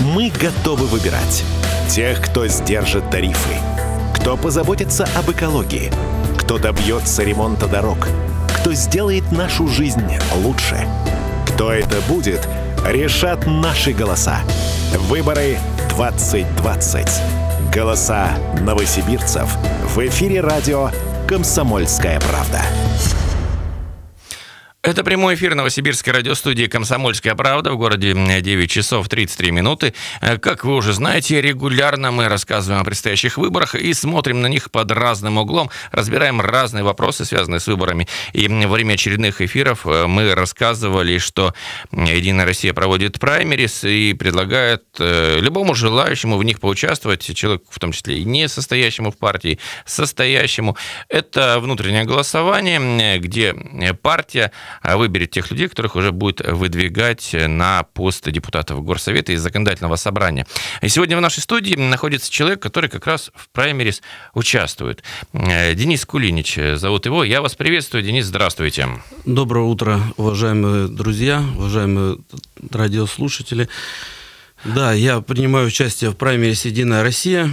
мы готовы выбирать. Тех, кто сдержит тарифы, кто позаботится об экологии, кто добьется ремонта дорог, кто сделает нашу жизнь лучше. Кто это будет, решат наши голоса. Выборы 2020. Голоса новосибирцев. В эфире радио «Комсомольская правда». Это прямой эфир новосибирской радиостудии «Комсомольская правда» в городе 9 часов 33 минуты. Как вы уже знаете, регулярно мы рассказываем о предстоящих выборах и смотрим на них под разным углом, разбираем разные вопросы, связанные с выборами. И во время очередных эфиров мы рассказывали, что «Единая Россия» проводит праймерис и предлагает любому желающему в них поучаствовать, человеку, в том числе и не состоящему в партии, состоящему. Это внутреннее голосование, где партия выберет тех людей, которых уже будет выдвигать на пост депутатов Горсовета и Законодательного собрания. И сегодня в нашей студии находится человек, который как раз в праймерис участвует. Денис Кулинич зовут его. Я вас приветствую. Денис, здравствуйте. Доброе утро, уважаемые друзья, уважаемые радиослушатели. Да, я принимаю участие в праймерисе «Единая Россия».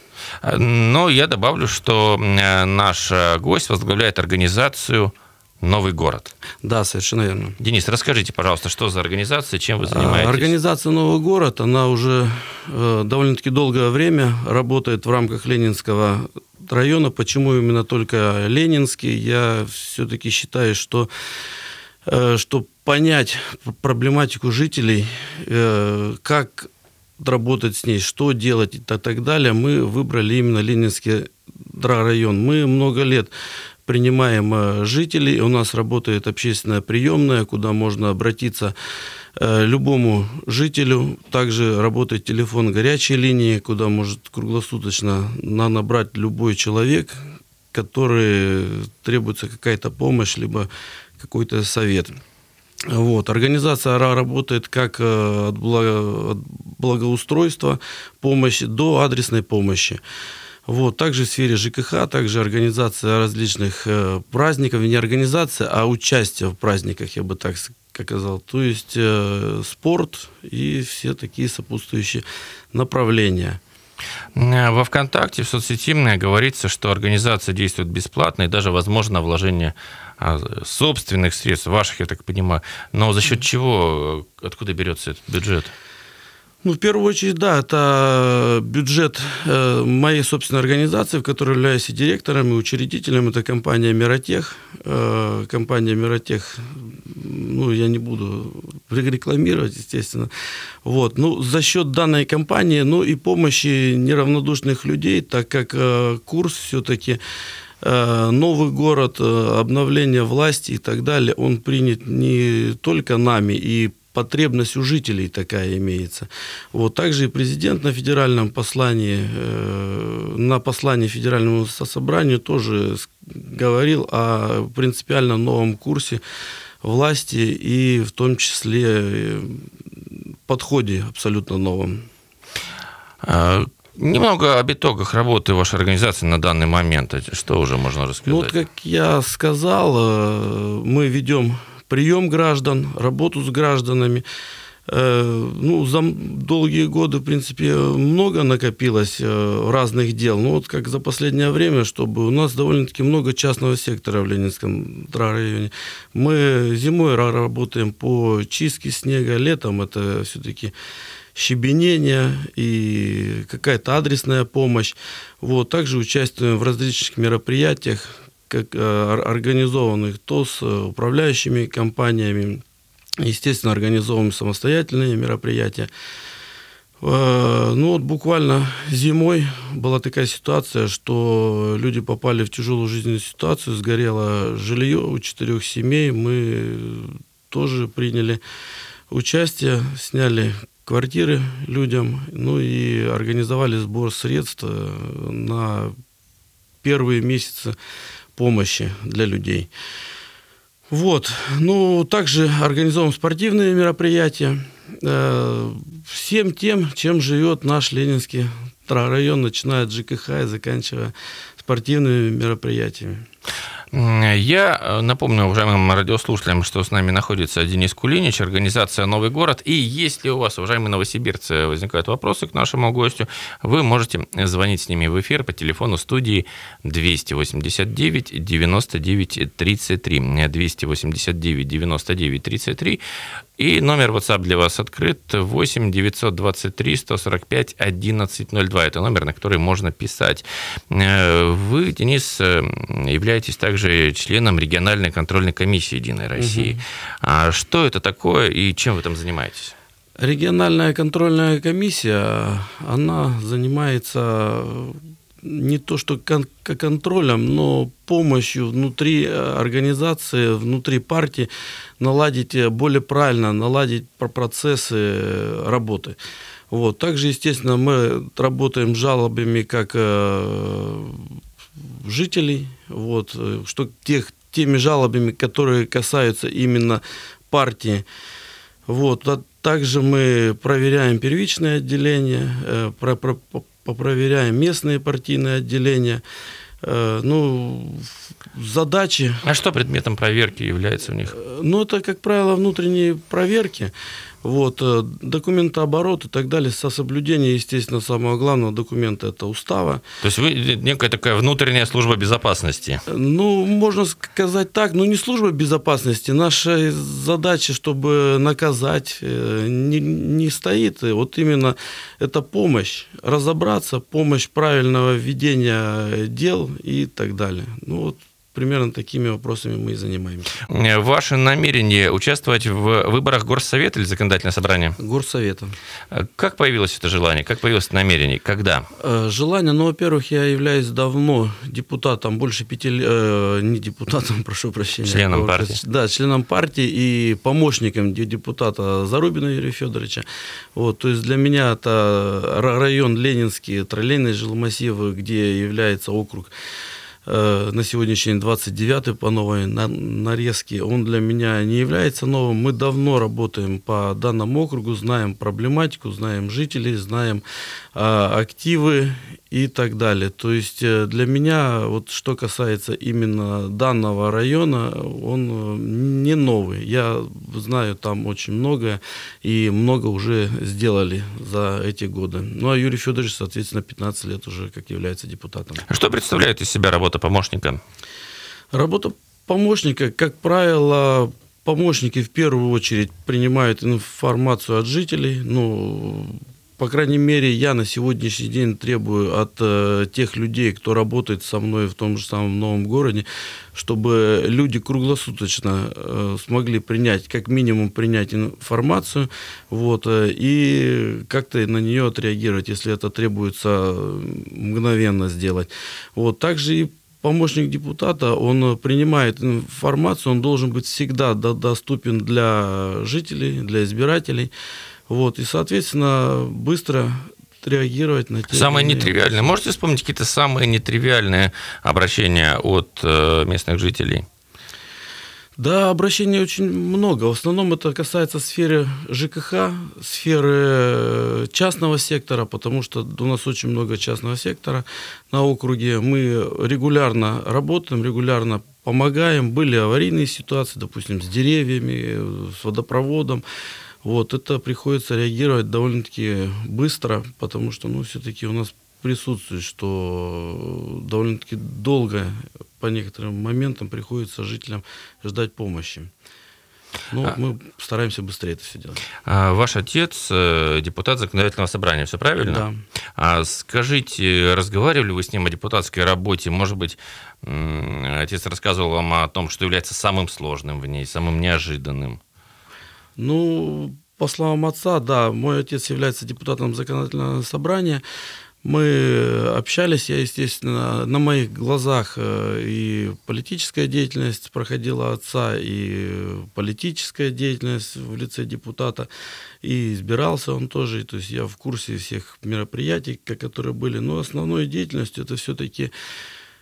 Но я добавлю, что наш гость возглавляет организацию «Новый город». Да, совершенно верно. Денис, расскажите, пожалуйста, что за организация, чем вы занимаетесь? Организация «Новый город», она уже довольно-таки долгое время работает в рамках Ленинского района. Почему именно только Ленинский? Я все-таки считаю, что понять проблематику жителей, как работать с ней, что делать и так далее, мы выбрали именно Ленинский район. Мы много лет принимаем жителей, у нас работает общественная приемная, куда можно обратиться любому жителю. Также работает телефон горячей линии, куда может круглосуточно набрать любой человек, который требуется какая-то помощь, либо какой-то совет. Вот. Организация работает как от благоустройства помощи до адресной помощи. Вот. Также в сфере ЖКХ, также организация различных праздников, не организация, а участие в праздниках, я бы так сказал. То есть спорт и все такие сопутствующие направления. Во ВКонтакте, в соцсети говорится, что организация действует бесплатно и даже возможно вложение собственных средств, ваших, я так понимаю. Но за счет чего, откуда берется этот бюджет? Ну, в первую очередь, да, это бюджет моей собственной организации, в которой являюсь и директором, и учредителем. Это компания «Миротех». Компания «Миротех», ну, я не буду рекламировать, естественно. Вот. Ну, за счет данной компании, ну, и помощи неравнодушных людей, так как курс все-таки «Новый город», обновление власти и так далее, он принят не только нами, и потребность у жителей такая имеется. Вот. Также и президент на федеральном послании, на послании Федеральному собранию тоже говорил о принципиально новом курсе власти и в том числе подходе абсолютно новом. Немного об итогах работы вашей организации на данный момент. Что уже можно рассказать? Ну, вот, как я сказал, мы ведем прием граждан, работу с гражданами. Ну, за долгие годы, в принципе, много накопилось разных дел. Ну, вот как за последнее время, чтобы у нас довольно-таки много частного сектора в Ленинском районе. Мы зимой работаем по чистке снега, летом это все-таки щебенение и какая-то адресная помощь. Вот. Также участвуем в различных мероприятиях, как организованных то с управляющими компаниями, естественно, организовываем самостоятельные мероприятия. Ну вот буквально зимой была такая ситуация, что люди попали в тяжелую жизненную ситуацию, сгорело жилье у 4 семей, мы тоже приняли участие, сняли квартиры людям, ну и организовали сбор средств на первые месяцы помощи для людей. Вот. Ну, также организовываем спортивные мероприятия. Всем тем, чем живет наш Ленинский район, начиная от ЖКХ и заканчивая спортивными мероприятиями. Я напомню уважаемым радиослушателям, что с нами находится Денис Кулинич, организация «Новый город». И если у вас, уважаемые новосибирцы, возникают вопросы к нашему гостю, вы можете звонить с ними в эфир по телефону студии 289 99 33. 289 99 33. И номер WhatsApp для вас открыт 8 923 145 1102. Это номер, на который можно писать. Вы, Денис, являетесь также членом региональной контрольной комиссии «Единой России». А что это такое и чем вы там занимаетесь? Региональная контрольная комиссия, она занимается не то что контролем, но помощью внутри организации, внутри партии наладить более правильно, наладить процессы работы. Вот. Также, естественно, мы работаем с жалобами как жителей, вот, что теми жалобами, которые касаются именно партии. Вот. А также мы проверяем первичное отделение, проверяем местные партийные отделения. Задачи... А что предметом проверки является у них? Это, как правило, внутренние проверки. Вот, документооборот и так далее, со соблюдением, естественно, самого главного документа – это устава. То есть вы некая такая внутренняя служба безопасности? Можно сказать так, но не служба безопасности. Наша задача, чтобы наказать, не стоит. Вот именно это помощь, разобраться, помощь правильного ведения дел и так далее. Примерно такими вопросами мы и занимаемся. Ваше намерение участвовать в выборах Горсовета или Законодательного собрания? Горсовета. Как появилось это желание? Как появилось это намерение? Когда? Желание, во-первых, я являюсь давно депутатом, больше 5 лет, не депутатом, прошу прощения. Членом партии. Да, членом партии и помощником депутата Зарубина Юрия Федоровича. Вот, то есть для меня это район Ленинский, троллейный жилмассив, где является округ на сегодняшний день 29-й по новой нарезке, он для меня не является новым. Мы давно работаем по данному округу, знаем проблематику, знаем жителей, знаем активы и так далее. То есть для меня, вот что касается именно данного района, он не новый. Я знаю там очень многое, и много уже сделали за эти годы. А Юрий Федорович, соответственно, 15 лет уже как является депутатом. Что представляет из себя работа помощника? Работа помощника, как правило, помощники в первую очередь принимают информацию от жителей. По крайней мере, я на сегодняшний день требую от тех людей, кто работает со мной в том же самом Новом городе, чтобы люди круглосуточно смогли как минимум принять информацию, и как-то на нее отреагировать, если это требуется мгновенно сделать. Также и помощник депутата, он принимает информацию, он должен быть всегда доступен для жителей, для избирателей. И, соответственно, быстро реагировать на те... Самое нетривиальное. Можете вспомнить какие-то самые нетривиальные обращения от местных жителей? Да, обращений очень много. В основном это касается сферы ЖКХ, сферы частного сектора, потому что у нас очень много частного сектора на округе. Мы регулярно работаем, регулярно помогаем. Были аварийные ситуации, допустим, с деревьями, с водопроводом. Это приходится реагировать довольно-таки быстро, потому что, все-таки у нас присутствует, что довольно-таки долго по некоторым моментам приходится жителям ждать помощи. Мы стараемся быстрее это все делать. Ваш отец депутат Законодательного собрания, все правильно? Да. Скажите, разговаривали вы с ним о депутатской работе? Может быть, отец рассказывал вам о том, что является самым сложным в ней, самым неожиданным? По словам отца, да, мой отец является депутатом Законодательного собрания. Мы общались, естественно, на моих глазах и политическая деятельность проходила отца, и политическая деятельность в лице депутата, и избирался он тоже, то есть я в курсе всех мероприятий, которые были, но основной деятельностью это все-таки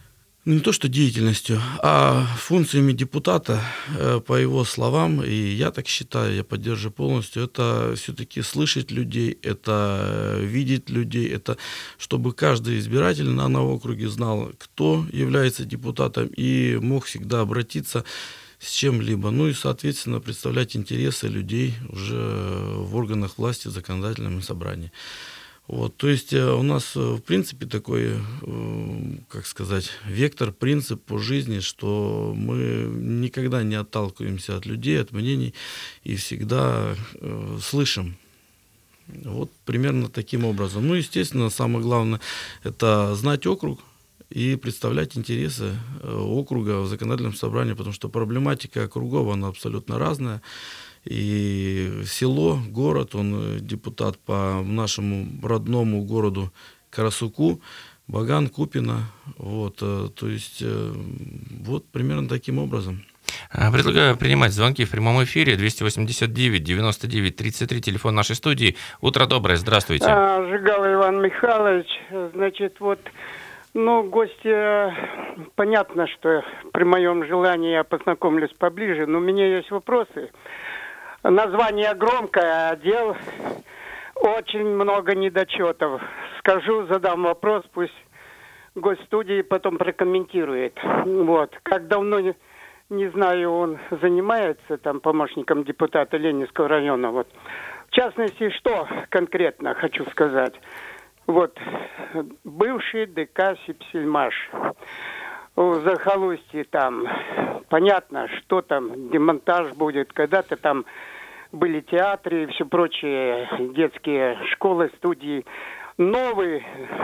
не то что деятельностью, а функциями депутата, по его словам, и я так считаю, я поддерживаю полностью, это все-таки слышать людей, это видеть людей, это чтобы каждый избиратель на округе знал, кто является депутатом, и мог всегда обратиться с чем-либо. Ну и, соответственно, представлять интересы людей уже в органах власти, в законодательном собрании. Вот, то есть у нас, в принципе, такой, как сказать, вектор, принцип по жизни, что мы никогда не отталкиваемся от людей, от мнений и всегда слышим. Вот примерно таким образом. Ну, естественно, самое главное – это знать округ и представлять интересы округа в законодательном собрании, потому что проблематика округов, она абсолютно разная. И село, город, он депутат по нашему родному городу Карасуку, Баган, Купино. Вот, то есть, вот примерно таким образом. Предлагаю принимать звонки в прямом эфире. 289-99-33, телефон нашей студии. Утро доброе, здравствуйте. Жигало Иван Михайлович. Значит, вот, гости, понятно, что при моем желании я познакомлюсь поближе, но у меня есть вопросы. Название громкое, а дел очень много недочетов. Скажу, задам вопрос, пусть гость студии потом прокомментирует. Вот. Как давно, не знаю, он занимается там помощником депутата Ленинского района. Вот. В частности, что конкретно хочу сказать. Вот. Бывший ДК Сипсельмаш. В захолустье там понятно, что там, демонтаж будет, когда-то там были театры и все прочие, детские школы, студии. Новый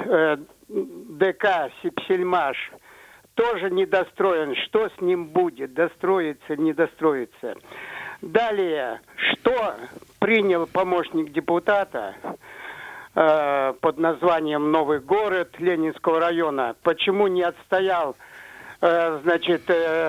ДК Сипсельмаш тоже недостроен. Что с ним будет? Достроится, не достроится? Далее, что принял помощник депутата под названием «Новый город» Ленинского района? Почему не отстоял, значит,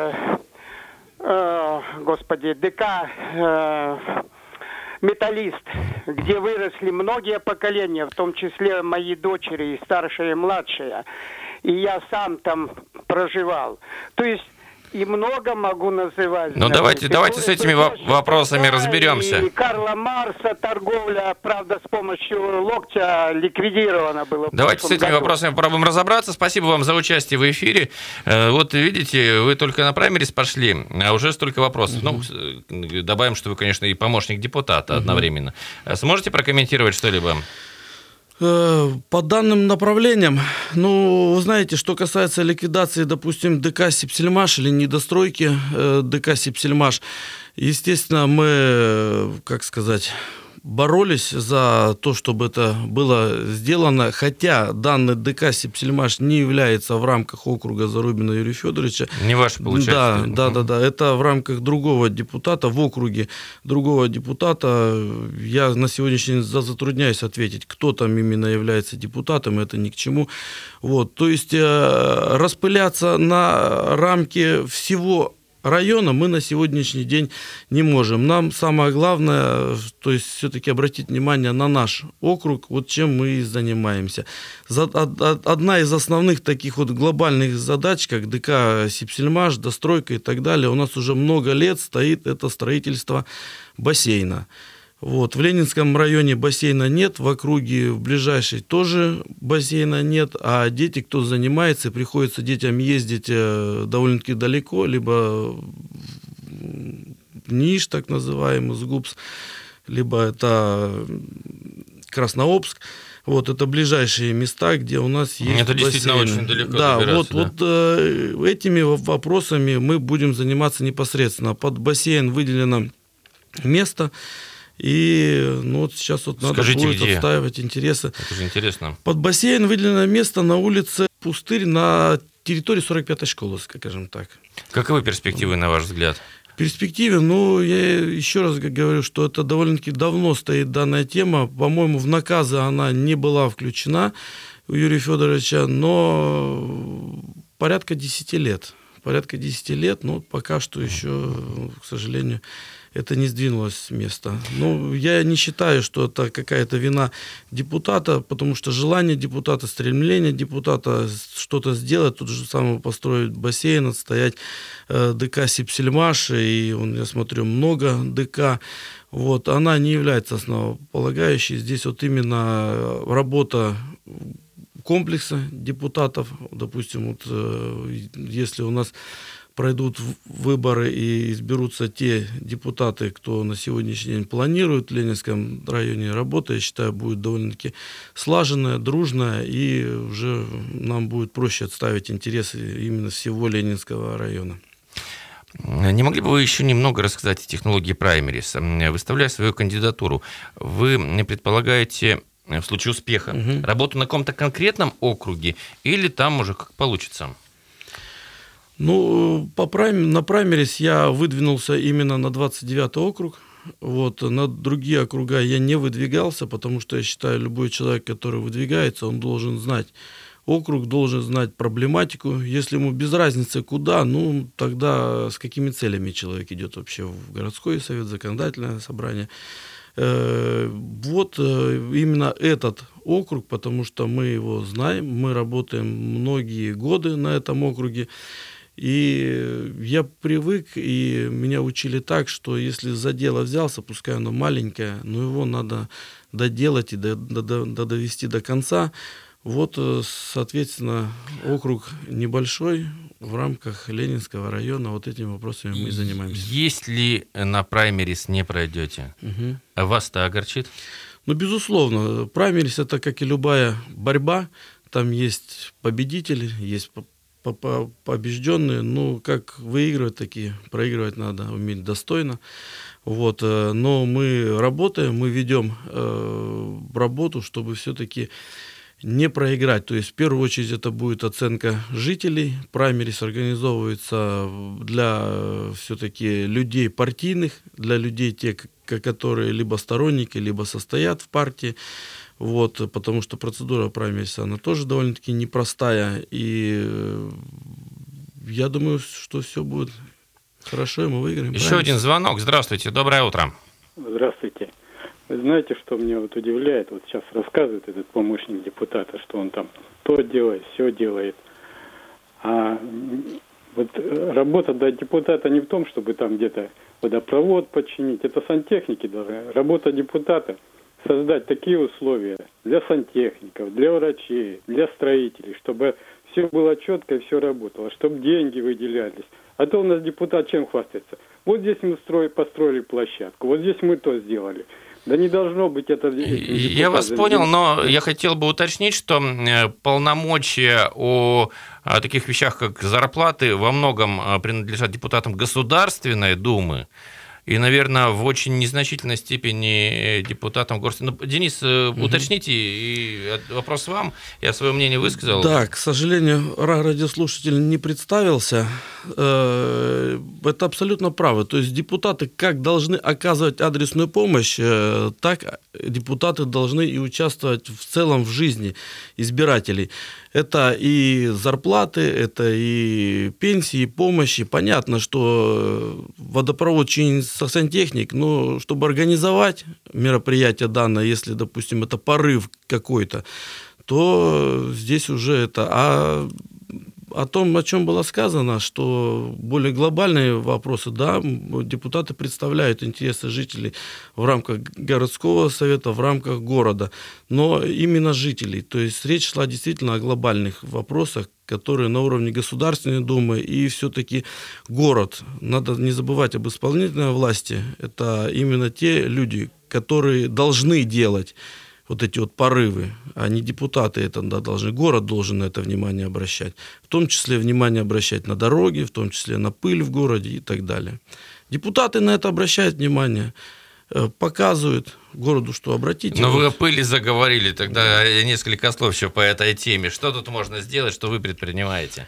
ДК «Металлист», где выросли многие поколения, в том числе мои дочери, и старшая, и младшая. И я сам там проживал. То есть и много могу называть. Ну, давайте с этими вопросами разберемся. И Карла Марса торговля, правда, с помощью локтя ликвидирована была. Давайте с этими вопросами попробуем разобраться. Спасибо вам за участие в эфире. Вот видите, вы только на праймерис пошли, а уже столько вопросов. Ну, добавим, что вы, конечно, и помощник депутата одновременно. Сможете прокомментировать что-либо? По данным направлениям, вы знаете, что касается ликвидации, допустим, ДК Сипсельмаш или недостройки ДК Сипсельмаш, естественно, мы, боролись за то, чтобы это было сделано, хотя данный ДК Сипсельмаш не является в рамках округа Зарубина Юрия Федоровича. Не ваш, получается. Да. Это в рамках другого депутата, в округе другого депутата. Я на сегодняшний день затрудняюсь ответить, кто там именно является депутатом, это ни к чему. Вот. То есть распыляться на рамки всего района мы на сегодняшний день не можем. Нам самое главное, то есть все-таки обратить внимание на наш округ, вот чем мы и занимаемся. Одна из основных таких вот глобальных задач, как ДК Сипсельмаш, достройка и так далее, у нас уже много лет стоит это строительство бассейна. Вот. В Ленинском районе бассейна нет, в округе в ближайшей тоже бассейна нет, а дети, кто занимается, приходится детям ездить довольно-таки далеко, либо в Ниш, так называемый, Сгупс, либо это Краснообск. Вот это ближайшие места, где у нас есть это действительно бассейны. Очень далеко. Да, этими вопросами мы будем заниматься непосредственно. Под бассейн выделено место. И сейчас надо будет отстаивать интересы. Это же интересно. Под бассейн выделено место на улице Пустырь на территории 45-й школы, скажем так. Каковы перспективы, на ваш взгляд? В перспективе, я еще раз говорю, что это довольно-таки давно стоит данная тема. По-моему, в наказы она не была включена у Юрия Федоровича, но порядка 10 лет. Но пока что еще, к сожалению, это не сдвинулось с места. Ну, я не считаю, что это какая-то вина депутата, потому что желание депутата, стремление депутата что-то сделать, тут же самое построить бассейн, отстоять ДК Сипсельмаш, и я смотрю, много ДК, вот, она не является основополагающей. Здесь вот именно работа комплекса депутатов, допустим, вот, если у нас пройдут выборы и изберутся те депутаты, кто на сегодняшний день планирует в Ленинском районе работу, я считаю, будет довольно-таки слаженная, дружная, и уже нам будет проще отставить интересы именно всего Ленинского района. Не могли бы вы еще немного рассказать о технологии праймерис? Выставляя свою кандидатуру, вы предполагаете в случае успеха работу на каком-то конкретном округе или там уже как получится? Ну, на праймерис я выдвинулся именно на 29-й округ. Вот, на другие округа я не выдвигался, потому что я считаю, любой человек, который выдвигается, он должен знать округ, должен знать проблематику. Если ему без разницы куда, ну, тогда с какими целями человек идет вообще в городской совет, законодательное собрание. Вот именно этот округ, потому что мы его знаем, мы работаем многие годы на этом округе. И я привык, и меня учили так, что если за дело взялся, пускай оно маленькое, но его надо доделать и довести до конца. Вот, соответственно, округ небольшой, в рамках Ленинского района, вот этими вопросами мы и занимаемся. Если на праймерис не пройдете, вас-то огорчит? Ну, безусловно, праймерис — это, как и любая борьба, там есть победители, есть побежденные, ну, как выигрывать, такие проигрывать надо уметь достойно. Вот, но мы работаем, мы ведем работу, чтобы все-таки не проиграть. То есть, в первую очередь, это будет оценка жителей. Праймерис организовывается для все-таки людей партийных, для людей, те, которые либо сторонники, либо состоят в партии. Вот, потому что процедура праймериса, она тоже довольно-таки непростая. И я думаю, что все будет хорошо, и мы выиграем. Еще один звонок. Здравствуйте, доброе утро. Здравствуйте. Вы знаете, что меня вот удивляет? Вот сейчас рассказывает этот помощник депутата, что он там то делает, все делает. А вот работа депутата не в том, чтобы там где-то водопровод починить. Это сантехники должны. Работа депутата — создать такие условия для сантехников, для врачей, для строителей, чтобы все было четко и все работало, чтобы деньги выделялись. А то у нас депутат чем хвастается? Вот здесь мы построили площадку, вот здесь мы то сделали. Да не должно быть это... Я вас понял, но я хотел бы уточнить, что полномочия о таких вещах, как зарплаты, во многом принадлежат депутатам Государственной Думы. И, наверное, в очень незначительной степени депутатам Горсовета. Ну, Денис, уточните, и вопрос вам. Я свое мнение высказал. Да, к сожалению, радиослушатель не представился. Это абсолютно правы. То есть депутаты как должны оказывать адресную помощь, так депутаты должны и участвовать в целом в жизни избирателей. Это и зарплаты, это и пенсии, и помощи. Понятно, что водопровод чинит сантехник, но чтобы организовать мероприятие данное, если, допустим, это порыв какой-то, то здесь уже это... О том, о чем было сказано, что более глобальные вопросы, да, депутаты представляют интересы жителей в рамках городского совета, в рамках города, но именно жителей. То есть речь шла действительно о глобальных вопросах, которые на уровне Государственной Думы, и все-таки город. Надо не забывать об исполнительной власти. Это именно те люди, которые должны делать вот эти вот порывы, а не депутаты это должны, город должен на это внимание обращать, в том числе внимание обращать на дороги, в том числе на пыль в городе и так далее. Депутаты на это обращают внимание, показывают городу, что обратите. Но вы о пыли заговорили, тогда несколько слов еще по этой теме. Что тут можно сделать, что вы предпринимаете?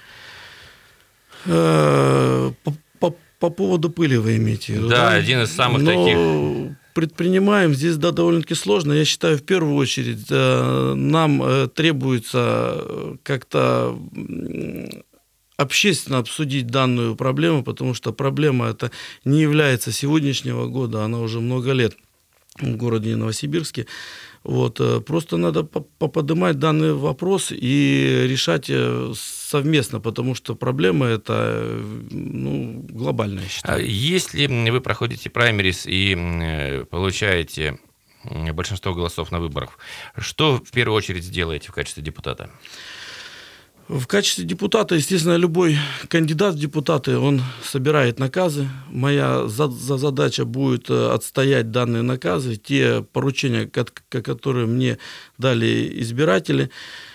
По поводу пыли вы имеете в виду? Да, один из самых таких... Предпринимаем здесь, да, довольно-таки сложно. Я считаю, в первую очередь нам требуется как-то общественно обсудить данную проблему, потому что проблема эта не является сегодняшнего года, она уже много лет в городе Новосибирске. Вот, просто надо поподнимать данный вопрос и решать совместно, потому что проблема это глобальная, я считаю. Если вы проходите праймерис и получаете большинство голосов на выборах, что в первую очередь сделаете в качестве депутата? В качестве депутата, естественно, любой кандидат в депутаты, он собирает наказы. Моя задача будет отстоять данные наказы, те поручения, которые мне дали избиратели.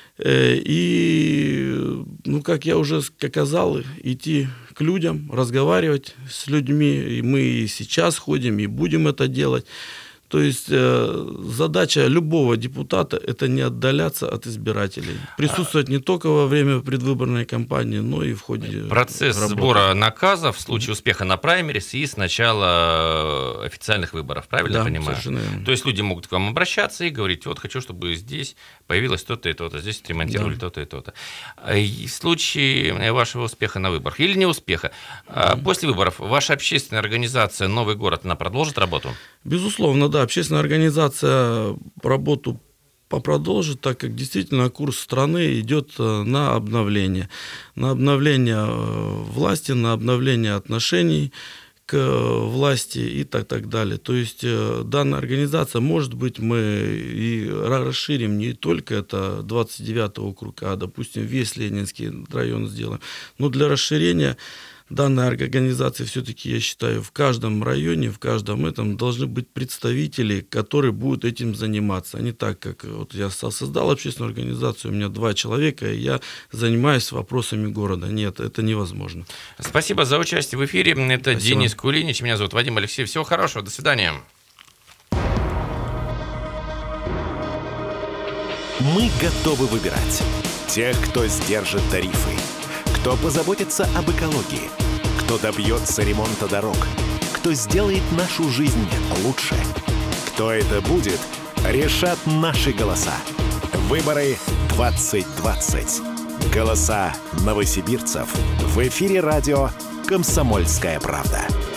И, как я уже сказал, идти к людям, разговаривать с людьми. И мы и сейчас ходим, и будем это делать. То есть задача любого депутата – это не отдаляться от избирателей. Присутствовать не только во время предвыборной кампании, но и в ходе Процесс работы. Сбора наказов в случае успеха на праймерис и с начала официальных выборов, правильно я понимаю? Совершенно верно. То есть люди могут к вам обращаться и говорить, вот хочу, чтобы здесь появилось то-то и то-то, здесь отремонтировали то-то и то-то. И в случае вашего успеха на выборах или неуспеха, после выборов ваша общественная организация «Новый город», она продолжит работу? Безусловно, да. Общественная организация работу продолжит, так как действительно курс страны идет на обновление. На обновление власти, на обновление отношений к власти и так далее. То есть данная организация, может быть, мы и расширим не только это 29-й округ, а, допустим, весь Ленинский район сделаем. Но для расширения данной организации все-таки, я считаю, в каждом районе, в каждом этом должны быть представители, которые будут этим заниматься. А не так, как вот я создал общественную организацию, у меня 2 человека, и я занимаюсь вопросами города. Нет, это невозможно. Спасибо за участие в эфире. Это Спасибо. Денис Кулинич, меня зовут Вадим Алексеев. Всего хорошего, до свидания. Мы готовы выбирать тех, кто сдержит тарифы, кто позаботится об экологии, кто добьется ремонта дорог, кто сделает нашу жизнь лучше. Кто это будет, решат наши голоса. Выборы 2020. Голоса новосибирцев в эфире радио «Комсомольская правда».